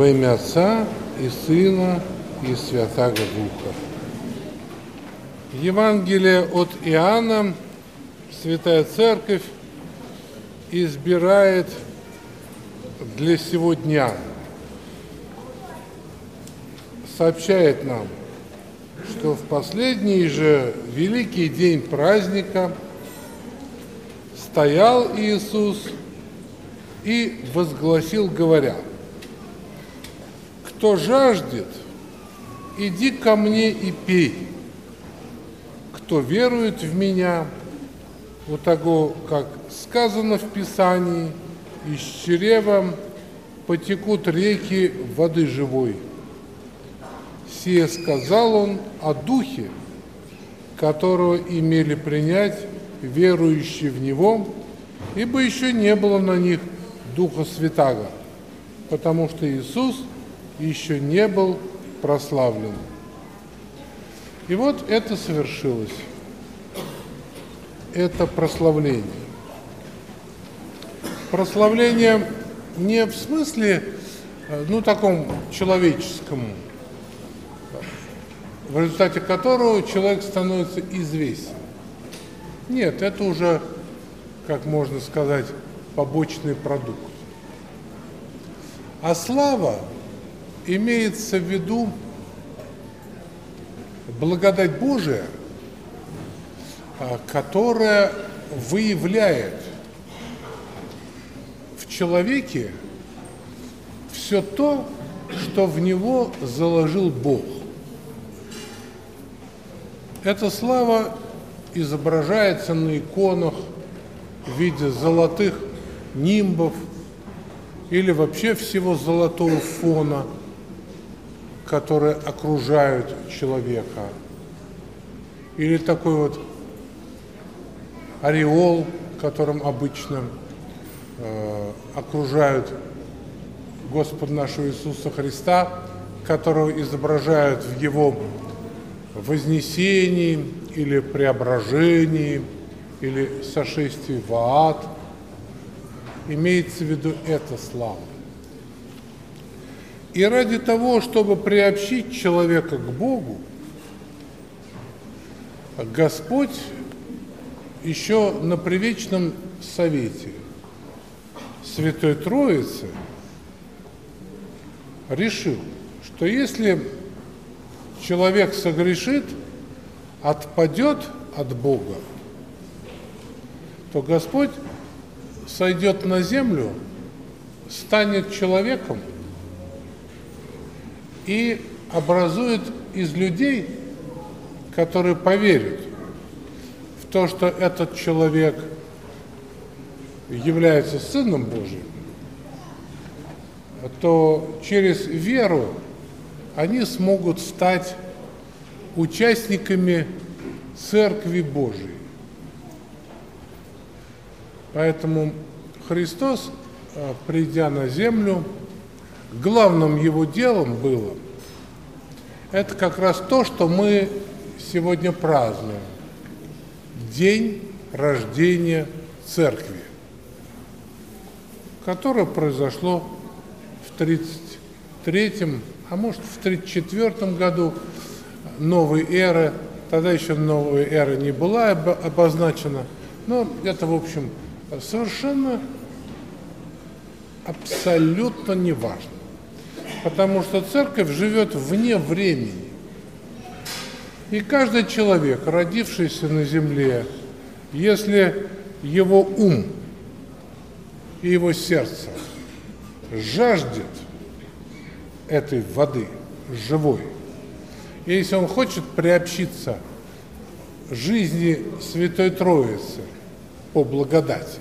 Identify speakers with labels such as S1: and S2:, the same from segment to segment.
S1: Во имя Отца и Сына и Святаго Духа. Евангелие от Иоанна Святая Церковь избирает для сего дня. Сообщает нам, что в последний же великий день праздника стоял Иисус и возгласил, говоря: «Кто жаждет, иди ко мне и пей. Кто верует в Меня, у того, как сказано в Писании, из чрева потекут реки воды живой». Сие сказал Он о Духе, которого имели принять верующие в Него, ибо еще не было на них Духа Святаго, потому что Иисус еще не был прославлен. И вот это совершилось, это прославление. Прославление не в смысле, таком человеческом, в результате которого человек становится известен. Нет, это уже, как можно сказать, побочный продукт. А слава имеется в виду благодать Божия, которая выявляет в человеке все то, что в него заложил Бог. Эта слава изображается на иконах в виде золотых нимбов или вообще всего золотого фона, которые окружают человека, или такой вот ореол, которым обычно окружают Господа нашего Иисуса Христа, которого изображают в Его вознесении или преображении, или сошествии в ад. Имеется в виду эта слава. И ради того, чтобы приобщить человека к Богу, Господь еще на привечном совете Святой Троицы решил, что если человек согрешит, отпадет от Бога, то Господь сойдет на землю, станет человеком и образует из людей, которые поверят в то, что этот человек является Сыном Божьим, то через веру они смогут стать участниками Церкви Божией. Поэтому Христос, придя на землю, главным Его делом было это как раз то, что мы сегодня празднуем. День рождения Церкви, которое произошло в 33-м, а может в 34-м году новой эры. Тогда еще новая эра не была обозначена, но это, в общем, совершенно абсолютно не важно, потому что Церковь живет вне времени. И каждый человек, родившийся на земле, если его ум и его сердце жаждет этой воды живой, и если он хочет приобщиться жизни Святой Троицы по благодати,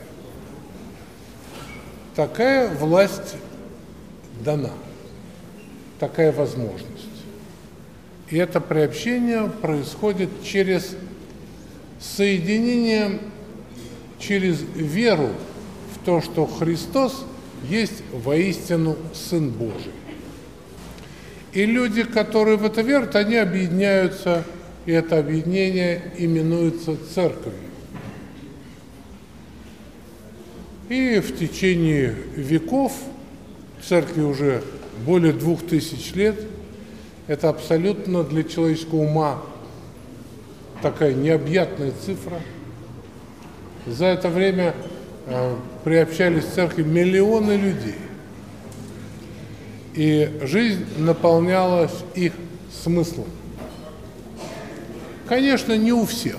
S1: такая власть дана, такая возможность. И это приобщение происходит через соединение, через веру в то, что Христос есть воистину Сын Божий. И люди, которые в это верят, они объединяются, и это объединение именуется Церковью. И в течение веков церкви уже более 2000 лет. Это абсолютно для человеческого ума такая необъятная цифра. За это время приобщались в церкви миллионы людей. И жизнь наполнялась их смыслом. Конечно, не у всех.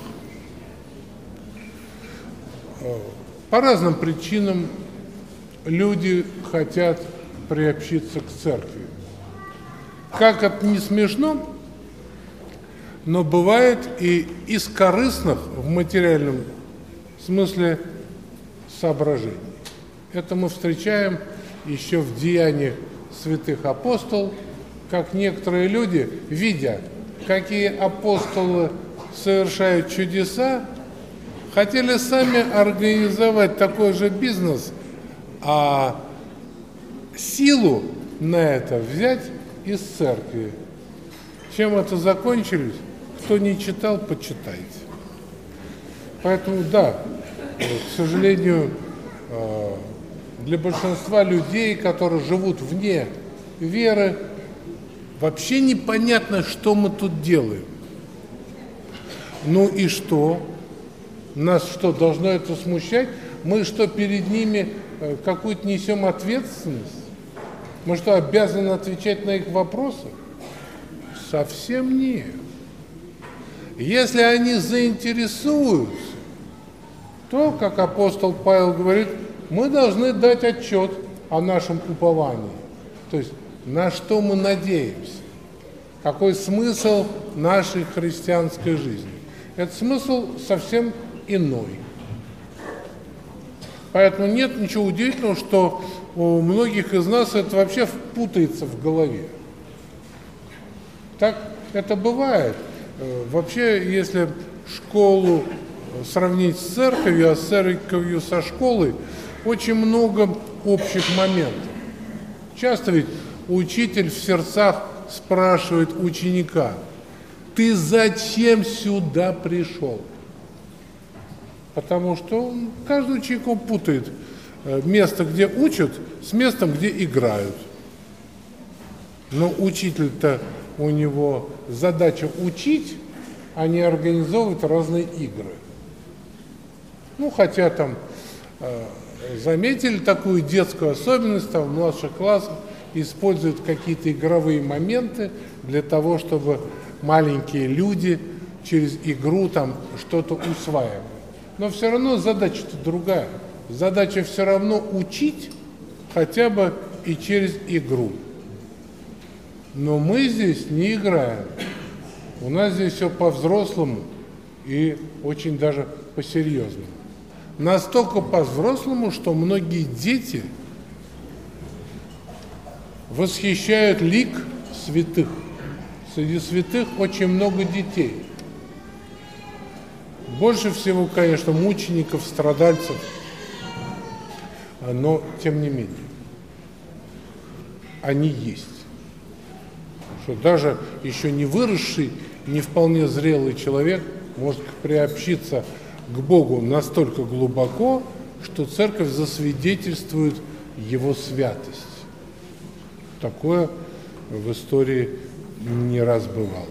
S1: По разным причинам люди хотят приобщиться к церкви. Как это не смешно, но бывает и из корыстных в материальном смысле соображений. Это мы встречаем еще в деяниях святых апостолов, как некоторые люди, видя, какие апостолы совершают чудеса, хотели сами организовать такой же бизнес, а силу на это взять из церкви. Чем это закончилось? Кто не читал, почитайте. Поэтому да, к сожалению, для большинства людей, которые живут вне веры, вообще непонятно, что мы тут делаем. Ну и что? Нас что, должно это смущать? Мы что, перед ними какую-то несем ответственность? Мы что, обязаны отвечать на их вопросы? Совсем нет. Если они заинтересуются, то, как апостол Павел говорит, мы должны дать отчет о нашем уповании. То есть, на что мы надеемся, какой смысл нашей христианской жизни. Этот смысл совсем иной. Поэтому нет ничего удивительного, что у многих из нас это вообще путается в голове. Так это бывает. Вообще, если школу сравнить с церковью, а с церковью со школой, очень много общих моментов. Часто ведь учитель в сердцах спрашивает ученика: ты зачем сюда пришел? Потому что каждый ученик путает место, где учат, с местом, где играют. Но учитель-то, у него задача учить, а не организовывать разные игры. Ну, хотя там заметили такую детскую особенность, там в младших классах используют какие-то игровые моменты для того, чтобы маленькие люди через игру там что-то усваивали. Но все равно задача-то другая. Задача все равно учить хотя бы и через игру. Но мы здесь не играем. У нас здесь все по-взрослому и очень даже по-серьезному. Настолько по-взрослому, что многие дети восхищают лик святых. Среди святых очень много детей. Больше всего, конечно, мучеников, страдальцев, но тем не менее, они есть. Что даже еще не выросший, не вполне зрелый человек может приобщиться к Богу настолько глубоко, что церковь засвидетельствует его святость. Такое в истории не раз бывало.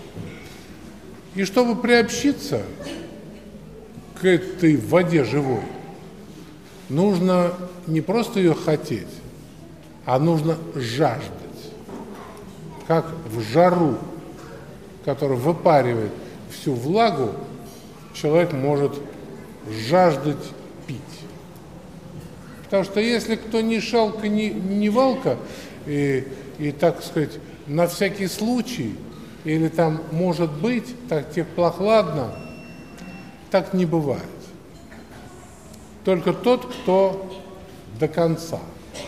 S1: И чтобы приобщиться к этой воде живой, нужно не просто ее хотеть, а нужно жаждать. Как в жару, которая выпаривает всю влагу, человек может жаждать пить. Потому что если кто ни шалка, ни валка, и, так сказать, на всякий случай, или там может быть, так прохладно, так не бывает. Только тот, кто до конца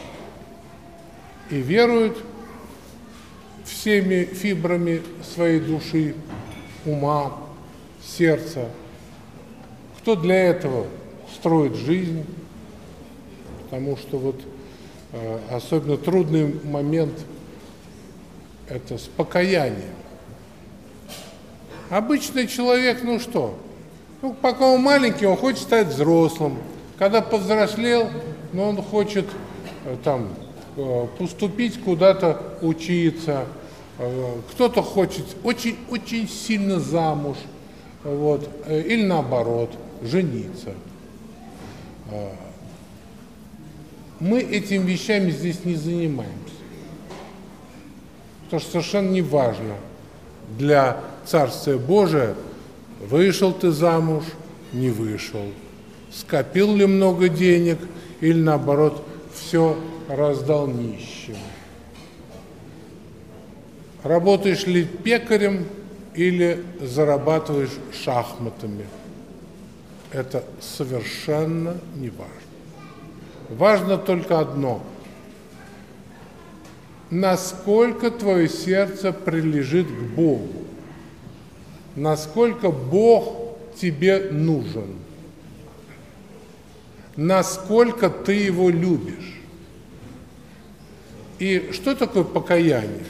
S1: и верует всеми фибрами своей души, ума, сердца, кто для этого строит жизнь, потому что вот особенно трудный момент – это с покаянием. Обычный человек, ну что, пока он маленький, он хочет стать взрослым. Когда повзрослел, он хочет там поступить куда-то учиться, кто-то хочет очень сильно замуж, вот, или наоборот, жениться. Мы этими вещами здесь не занимаемся. Потому что совершенно не важно для Царствия Божия, вышел ты замуж, не вышел, скопил ли много денег или наоборот все раздал нищим. Работаешь ли пекарем или зарабатываешь шахматами. Это совершенно не важно. Важно только одно. Насколько твое сердце прилежит к Богу. Насколько Бог тебе нужен. Насколько ты Его любишь. И что такое покаяние?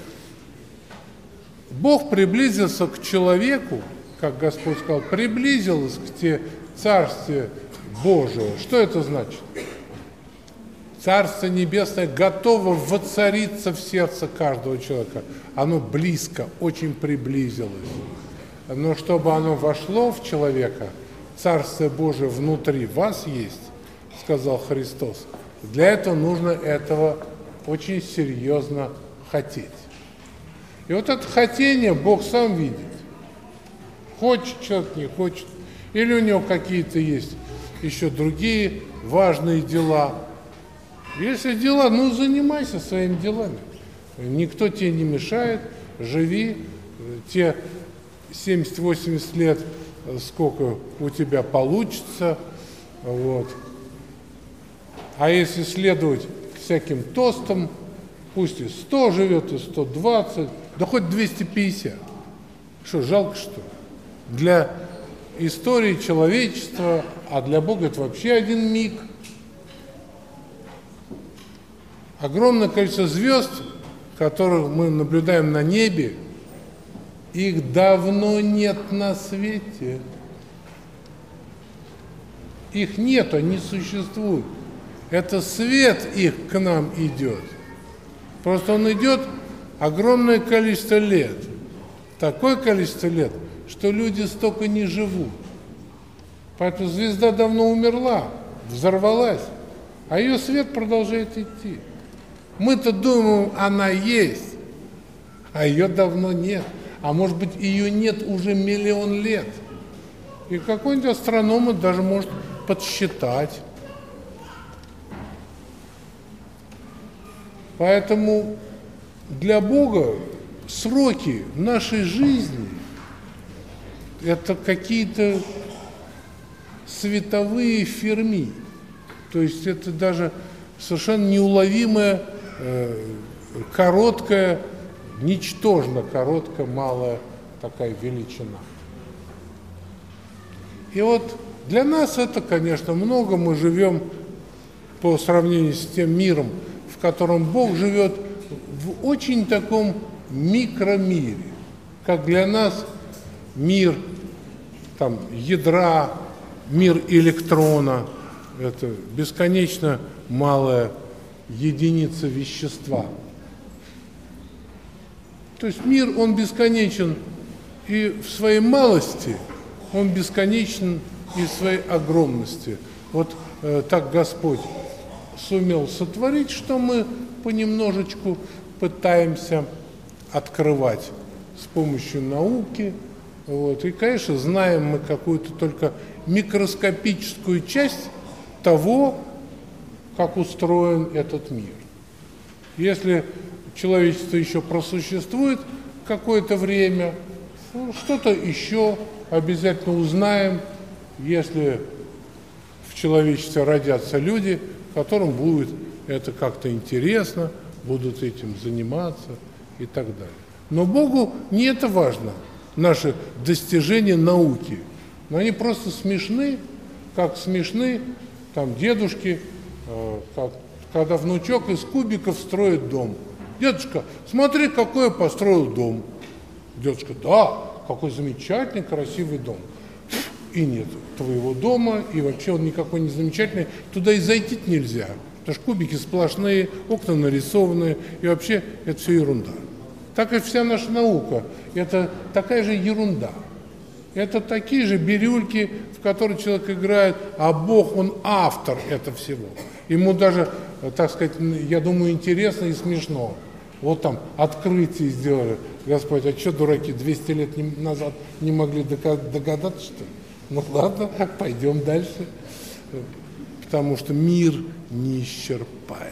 S1: Бог приблизился к человеку, как Господь сказал, приблизилось к тебе Царствие Божие. Что это значит? Царство Небесное готово воцариться в сердце каждого человека. Оно близко, очень приблизилось. Но чтобы оно вошло в человека, Царствие Божие внутри вас есть, сказал Христос. Для этого нужно этого очень серьезно хотеть. И вот это хотение Бог сам видит. Хочет человек, не хочет. Или у него какие-то есть еще другие важные дела. Если дела, ну занимайся своими делами. Никто тебе не мешает, живи. Те 70-80 лет, сколько у тебя получится. Вот. А если следовать всяким тостам, пусть и 100 живет, и 120, да хоть 250. Что, жалко, что ли? Для истории человечества, а для Бога это вообще один миг. Огромное количество звезд, которых мы наблюдаем на небе, их давно нет на свете. Их нет, они существуют. Это свет их к нам идет. Просто он идет огромное количество лет. Такое количество лет, что люди столько не живут. Поэтому звезда давно умерла, взорвалась, а ее свет продолжает идти. Мы-то думаем, она есть, а ее давно нет. А может быть, ее нет уже миллион лет. И какой-нибудь астроном даже может подсчитать. Поэтому для Бога сроки нашей жизни – это какие-то световые ферми. То есть это даже совершенно неуловимая, короткая, ничтожно короткая, малая такая величина. И вот для нас это, конечно, много. Мы живем по сравнению с тем миром, в котором Бог живет в очень таком микромире, как для нас мир там, ядра, мир электрона, это бесконечно малая единица вещества. То есть мир, он бесконечен и в своей малости, он бесконечен и в своей огромности. Вот так Господь сумел сотворить, что мы понемножечку пытаемся открывать с помощью науки. Вот. И, конечно, знаем мы какую-то только микроскопическую часть того, как устроен этот мир. Если человечество еще просуществует какое-то время, ну, что-то еще обязательно узнаем, если в человечестве родятся люди, которым будет это как-то интересно, будут этим заниматься и так далее. Но Богу не это важно, наши достижения науки. Но они просто смешны, как смешны там дедушки, когда внучок из кубиков строит дом. Дедушка, смотри, какой я построил дом. Дедушка, да, какой замечательный, красивый дом. И нет твоего дома, и вообще он никакой не замечательный. Туда и зайти нельзя, потому Потому что кубики сплошные, окна нарисованные, и вообще это все ерунда. Так и вся наша наука – это такая же ерунда. Это такие же бирюльки, в которые человек играет, а Бог, Он автор этого всего. Ему даже, так сказать, я думаю, интересно и смешно. Вот там открытие сделали. Господь, а что дураки 200 лет назад не могли догадаться, что ли? Ну ладно, пойдем дальше. Потому что мир неисчерпаем.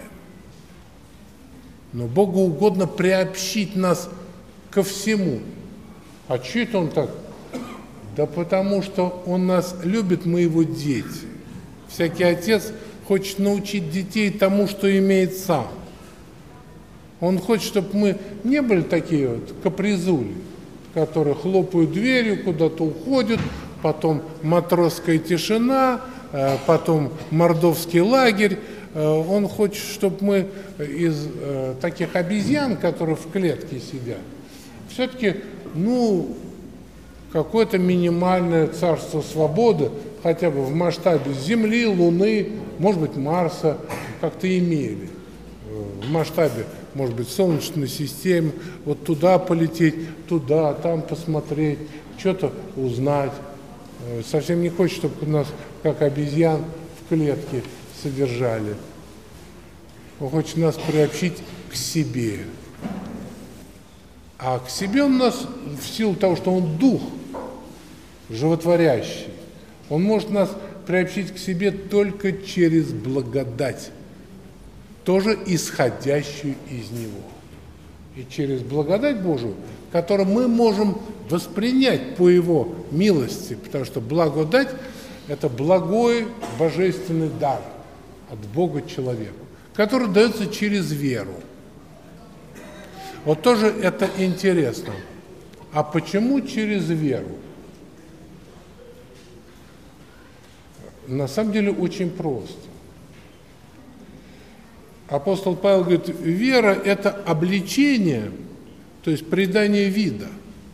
S1: Но Богу угодно приобщить нас ко всему. А что это Он так? Да потому что Он нас любит, мы Его дети. Всякий отец хочет научить детей тому, что имеет сам. Он хочет, чтобы мы не были такие вот капризули, которые хлопают дверью, куда-то уходят, потом матросская тишина, потом мордовский лагерь. Он хочет, чтобы мы из таких обезьян, которые в клетке сидят, все-таки, какое-то минимальное царство свободы, хотя бы в масштабе Земли, Луны, может быть, Марса, как-то имели. В масштабе, может быть, Солнечной системы, вот туда полететь, туда, там посмотреть, что-то узнать. Совсем не хочет, чтобы нас, как обезьян, в клетке содержали. Он хочет нас приобщить к себе. А к себе Он нас, в силу того, что Он дух животворящий, Он может нас приобщить к себе только через благодать, тоже исходящую из Него. И через благодать Божию, которую мы можем воспринять по Его милости, потому что благодать – это благой божественный дар от Бога человеку, который дается через веру. Вот тоже это интересно. А почему через веру? На самом деле очень просто. Апостол Павел говорит, вера – это обличение, то есть придание вида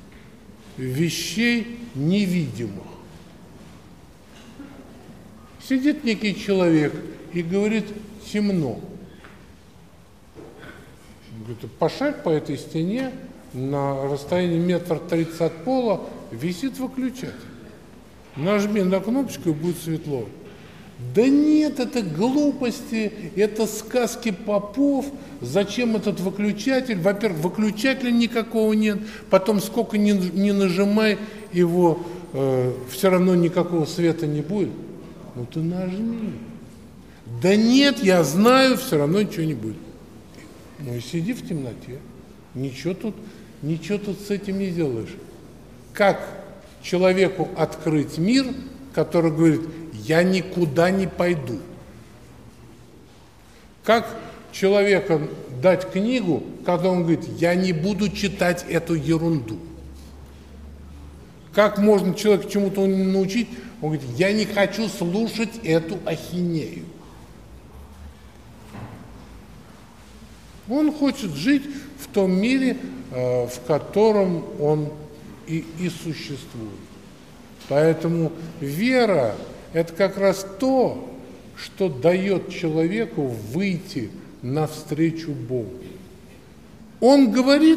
S1: вещей невидимых. Сидит некий человек и говорит, темно. Он говорит, пошарь по этой стене, на расстоянии 1,30 м от пола висит выключатель. Нажми на кнопочку, и будет светло. Да нет, это глупости, это сказки попов. Зачем этот выключатель? Во-первых, выключателя никакого нет. Потом, сколько ни нажимай, его все равно никакого света не будет. Ну ты нажми. Да нет, я знаю, все равно ничего не будет. Ну и сиди в темноте. Ничего тут с этим не сделаешь. Как человеку открыть мир, который говорит, я никуда не пойду? Как человеку дать книгу, когда он говорит, я не буду читать эту ерунду? Как можно человека чему-то научить? Он говорит, я не хочу слушать эту ахинею. Он хочет жить в том мире, в котором он и существует. Поэтому вера – это как раз то, что дает человеку выйти навстречу Богу. Он говорит,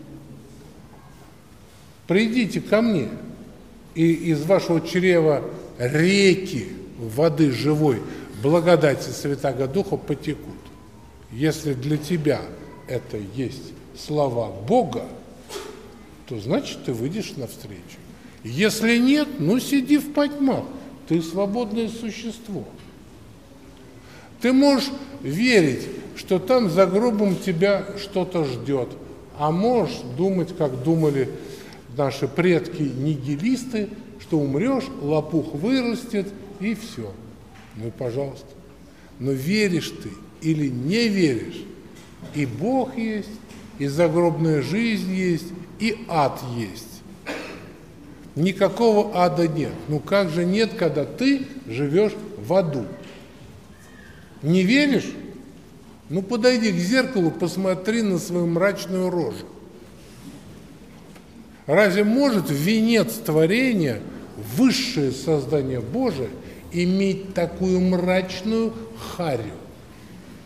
S1: придите ко мне, и из вашего чрева реки воды живой, благодати Святаго Духа потекут. Если для тебя это есть слова Бога, то значит ты выйдешь навстречу. Если нет, сиди в потьмах, ты свободное существо. Ты можешь верить, что там за гробом тебя что-то ждет, а можешь думать, как думали наши предки-нигилисты, что умрешь, лопух вырастет и все. Ну и пожалуйста. Но веришь ты или не веришь, и Бог есть, и загробная жизнь есть, и ад есть. Никакого ада нет. Как же нет, когда ты живешь в аду? Не веришь? Подойди к зеркалу, посмотри на свою мрачную рожу. Разве может венец творения, высшее создание Божие, иметь такую мрачную харю?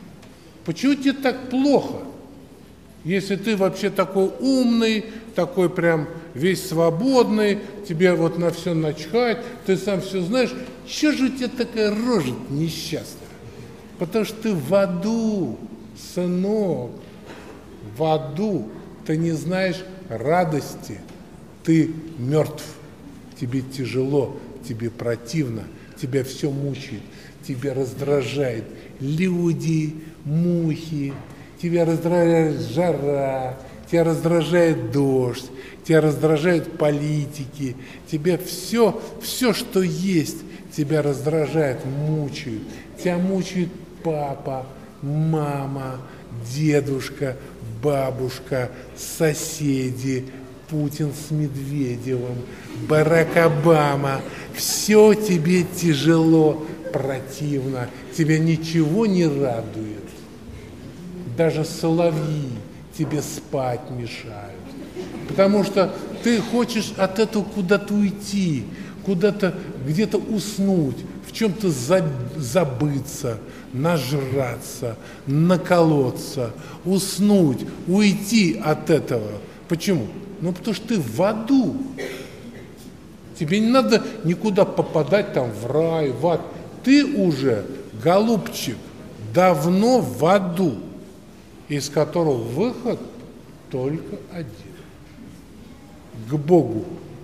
S1: Почему тебе так плохо, если ты вообще такой умный, такой прям весь свободный, тебе вот на все начхать, ты сам все знаешь, что же у тебя такая рожа несчастная? Потому что ты в аду, сынок, в аду, ты не знаешь радости, ты мертв, тебе тяжело, тебе противно, тебя все мучает, тебя раздражает люди, мухи, тебя раздражает жара, тебя раздражает дождь, тебя раздражают политики, тебя все, что есть, тебя раздражает, мучают. Тебя мучает папа, мама, дедушка, бабушка, соседи, Путин с Медведевым, Барак Обама. Все тебе тяжело, противно, тебя ничего не радует. Даже соловьи тебе спать мешают. Потому что ты хочешь от этого куда-то уйти, куда-то где-то уснуть, в чем-то забыться, нажраться, наколоться, уснуть, уйти от этого. Почему? Ну, потому что ты в аду. Тебе не надо никуда попадать там в рай, в ад. Ты уже, голубчик, давно в аду, из которого выход только один. К Богу.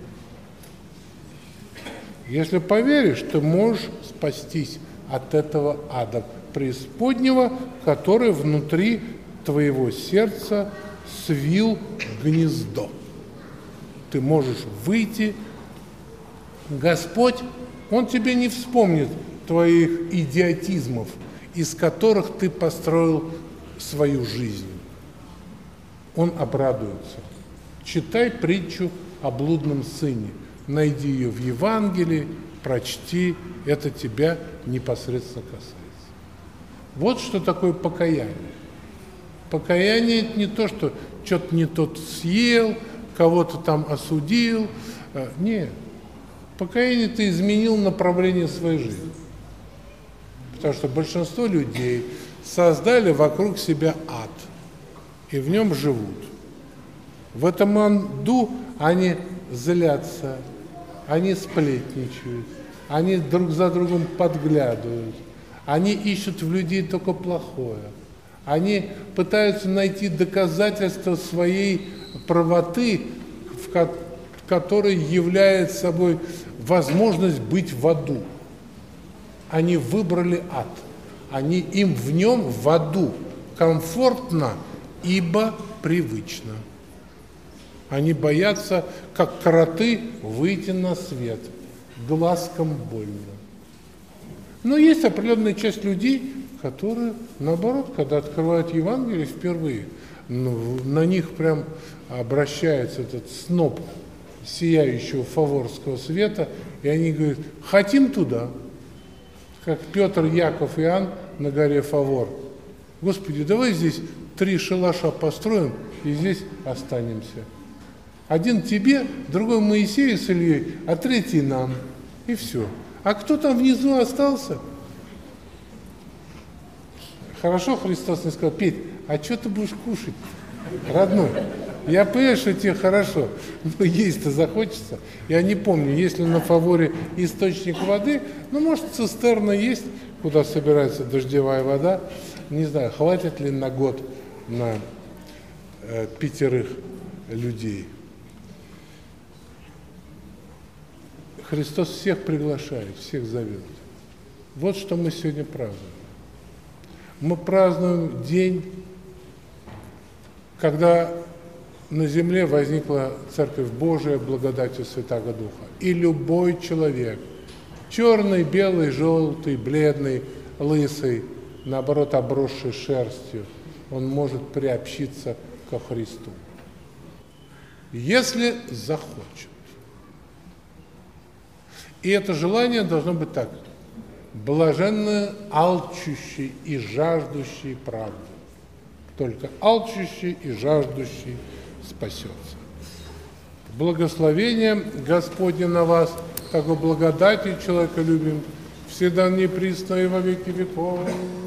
S1: Если поверишь, ты можешь спастись от этого ада преисподнего, который внутри твоего сердца свил гнездо. Ты можешь выйти. Господь, Он тебе не вспомнит твоих идиотизмов, из которых ты построил свою жизнь. Он обрадуется. Читай притчу о блудном сыне. Найди ее в Евангелии, прочти, это тебя непосредственно касается. Вот что такое покаяние. Покаяние – это не то, что что-то не тот съел, кого-то там осудил. Нет. Покаяние – ты изменил направление своей жизни. Потому что большинство людей создали вокруг себя ад, и в нем живут. В этом аду они злятся, они сплетничают, они друг за другом подглядывают, они ищут в людей только плохое, они пытаются найти доказательства своей правоты, которой является собой возможность быть в аду. Они выбрали ад, им в нем в аду комфортно, ибо привычно. Они боятся, как кроты, выйти на свет. Глазкам больно. Но есть определенная часть людей, которые, наоборот, когда открывают Евангелие впервые, на них прям обращается этот сноп сияющего фаворского света, и они говорят, хотим туда, как Петр, Яков и Иоанн на горе Фавор. Господи, давай здесь 3 шалаша построим и здесь останемся. Один тебе, другой Моисею с Ильей, а 3 нам. И все. А кто там внизу остался? Хорошо Христос не сказал, Петь, а что ты будешь кушать, родной? Я понимаю, что тебе хорошо, но есть-то захочется. Я не помню, есть ли на Фаворе источник воды, может, цистерна есть, куда собирается дождевая вода. Не знаю, хватит ли на год на 5 людей. Христос всех приглашает, всех зовет. Вот что мы сегодня празднуем. Мы празднуем день, когда на земле возникла Церковь Божия благодатью Святаго Духа. И любой человек, черный, белый, желтый, бледный, лысый, наоборот, обросший шерстью, он может приобщиться ко Христу, если захочет. И это желание должно быть так. Блаженно алчущий и жаждущий правды. Только алчущий и жаждущий спасется. Благословение Господне на вас, такой благодати человеколюбием, всегда неприсно и во веки веков.